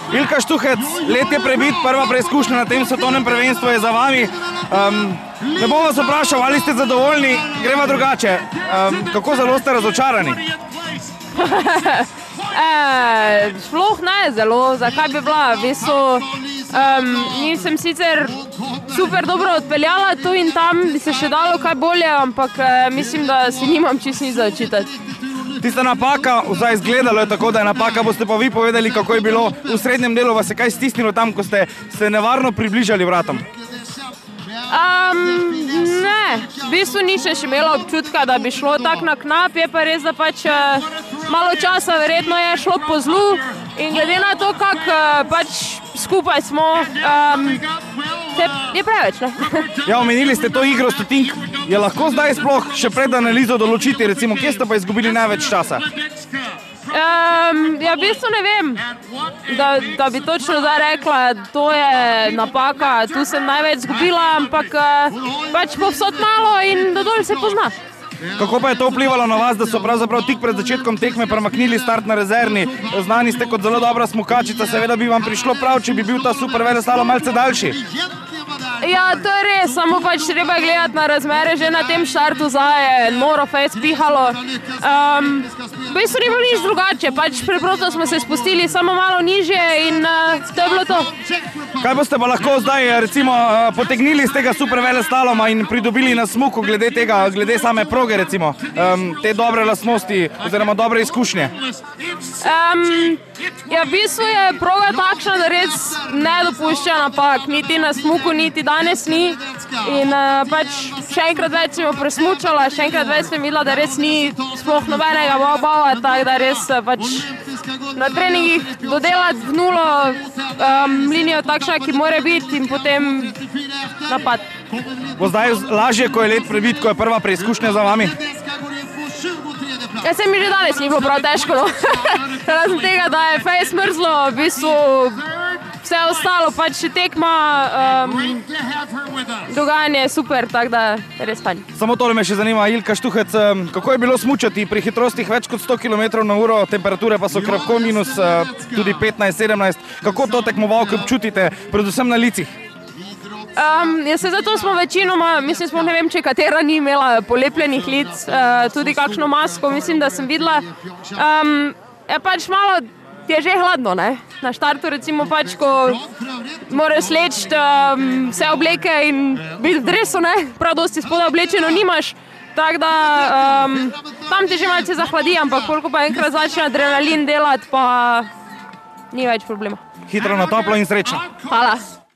Ilka Štuhec, let je prebit, prva preizkušnja na tem svetovnem prvenstvu je za vami. Ne bom vas vprašal, ali ste zadovoljni, greva drugače. Kako zelo ste razočarani? Sploh ne zelo, zakaj bi bila, v bistvu nisem sicer super dobro odpeljala tu in tam, bi se še dalo kaj bolje, ampak mislim, da si nimam čisto nič za očitati. Tista napaka, vsaj izgledalo je tako, da je napaka, boste pa vi povedali, kako je bilo v srednjem delu, vas je kaj stisnilo tam, ko ste se nevarno približali vratom? Ne, v bistvu nisem še imela občutka, da bi šlo tak na knap, je pa res, da pač malo časa verjetno je šlo po zlu in glede na to, kako pač skupaj smo, je preveč, ne? Ja, omenili ste to igro stotink, je lahko zdaj sploh še pred analizo določiti, recimo, kje ste pa izgubili največ časa? Ja, v bistvu ne vem, da bi točno zdaj rekla, to je napaka, tu sem največ izgubila, ampak pač povsod malo in do dol se pozna. Kako pa je to vplivalo na vas, da so pravzaprav tik pred začetkom tekme premaknili start na rezervni? Znani ste kot zelo dobra smukačica, seveda bi vam prišlo prav, če bi bil ta super veleslalom malce daljši. Ja, to je res, samo pač treba gledati na razmere, že na tem štartu zdaj je noro fejs pihalo. V bistvu ni bilo nič drugače, pač preprosto smo se spustili samo malo nižje in to je bilo to. Kaj boste pa lahko zdaj recimo potegnili iz tega super veleslaloma in pridobili na smuku glede tega, glede same proge recimo, te dobre lastnosti oziroma dobre izkušnje? Ja, v bistvu je proga takšna, da res ne dopušča napak, niti na smuku, niti danes ni. In pač še enkrat več sem jo presmučala, še enkrat več sem videla, da res ni sploh nobenega bava, tako da res pač na treningih dodelati v nulo linijo takšna, ki mora biti in potem napad. Bo zdaj lažje, ko je let prebit, ko je prva preizkušnja za vami? Ja, se mi že danes ni bilo prav težko, no. Razen tega, da je fejs mrzlo, v bistvu vse ostalo, pač tekma, dogajanje je super, tako da je res fajn. Samo tole me še zanima, Ilka Štuhec, kako je bilo smučati pri hitrostih več kot 100 km/h, temperature pa so krepko minus tudi 15-17, kako to tekmovalke občutite, predvsem na licih? Ja, se zato smo večinoma, mislim, smo ne vem, če katera ni imela polepljenih lic, tudi kakšno masko, mislim, da sem videla. Je pač malo, je že hladno, ne? Na štartu recimo pač, ko moraš sleči vse obleke in biti v dresu, ne? Prav dosti spodaj oblečeno nimaš, tako da tam ti že malce zahladi, ampak koliko pa enkrat začne adrenalin delati, pa ni več problema. Hitro na toplo in srečno. Hvala.